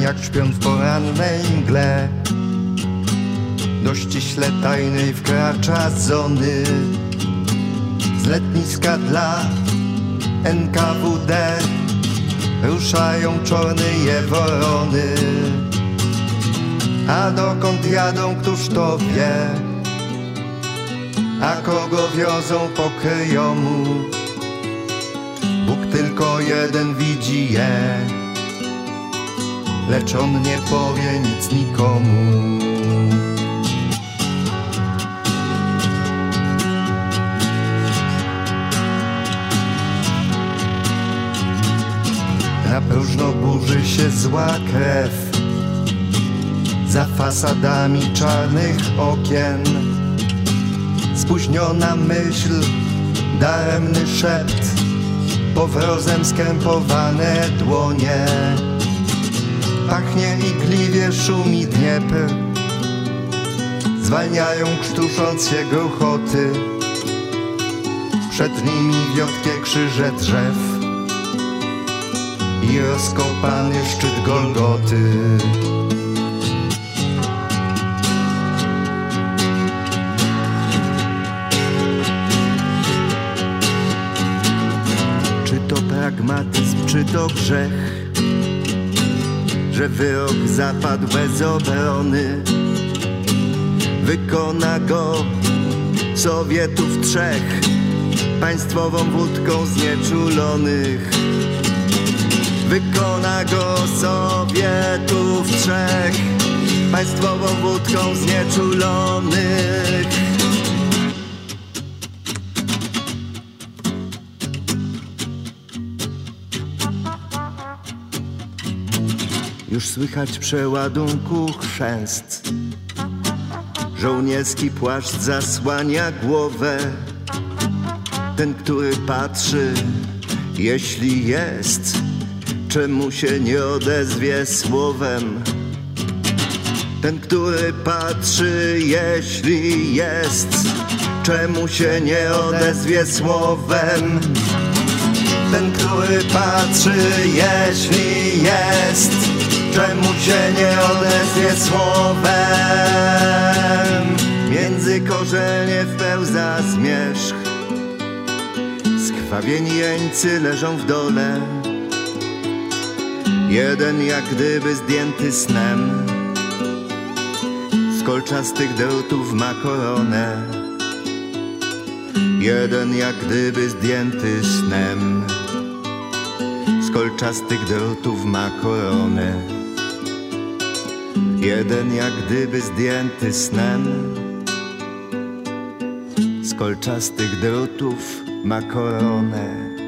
jak śpiąc w porannej mgle. Do ściśle tajnej wkracza zony z letniska dla NKWD. Ruszają czornyje worony, a dokąd jadą, któż to wie? A kogo wiozą, pokryją mu Bóg tylko jeden widzi je, lecz on nie powie nic nikomu. Na próżno burzy się zła krew za fasadami czarnych okien. Spóźniona myśl, daremny szept, powrozem skrępowane dłonie. Pachnie igliwie, szumi Dniepr, zwalniają krztusząc się gruchoty. Przed nimi wiotkie krzyże drzew i rozkopany szczyt Golgoty. Czy to pragmatyzm, czy to grzech, że wyrok zapadł bez obrony? Wykona go Sowietów trzech, państwową wódką znieczulonych. Wykona go Sowietów trzech, państwową wódką znieczulonych. Już słychać przeładunku chrzęst, żołnierski płaszcz zasłania głowę. Ten, który patrzy, jeśli jest, czemu się nie odezwie słowem? Ten, który patrzy, jeśli jest, czemu się nie odezwie słowem? Ten, który patrzy, jeśli jest, czemu się nie odezwie słowem? Między korzenie wpełza zmierzch, skrwawieni jeńcy leżą w dole. Jeden jak gdyby zdjęty snem, z kolczastych drutów ma koronę. Jeden jak gdyby zdjęty snem, z kolczastych drutów ma koronę. Jeden jak gdyby zdjęty snem, z kolczastych drutów ma koronę.